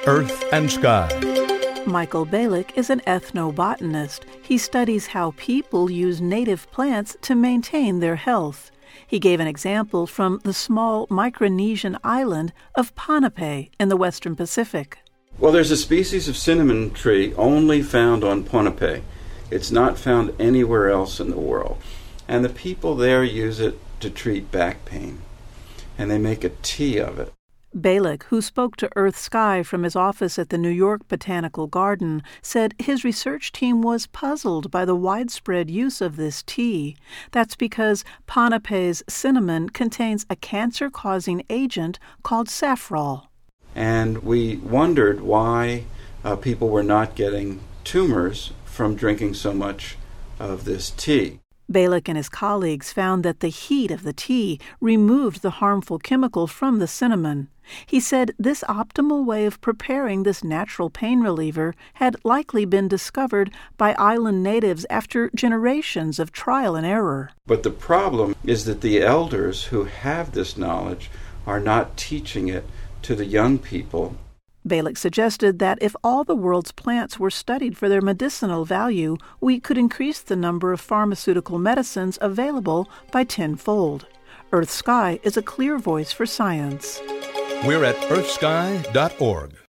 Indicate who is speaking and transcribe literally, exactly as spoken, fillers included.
Speaker 1: Earth and Sky.
Speaker 2: Michael Balick is an ethnobotanist. He studies how people use native plants to maintain their health. He gave an example from the small Micronesian island of Ponape in the western Pacific.
Speaker 3: Well, there's a species of cinnamon tree only found on Ponape. It's not found anywhere else in the world. And the people there use it to treat back pain. And they make a tea of it.
Speaker 2: Balick, who spoke to Earth Sky from his office at the New York Botanical Garden, said his research team was puzzled by the widespread use of this tea. That's because Ponape's cinnamon contains a cancer-causing agent called safrole.
Speaker 3: And we wondered why uh, people were not getting tumors from drinking so much of this tea.
Speaker 2: Balick and his colleagues found that the heat of the tea removed the harmful chemical from the cinnamon. He said this optimal way of preparing this natural pain reliever had likely been discovered by island natives after generations of trial and error.
Speaker 3: But the problem is that the elders who have this knowledge are not teaching it to the young people.
Speaker 2: Balick suggested that if all the world's plants were studied for their medicinal value, we could increase the number of pharmaceutical medicines available by tenfold. Earth Sky is a clear voice for science.
Speaker 1: We're at earth sky dot org.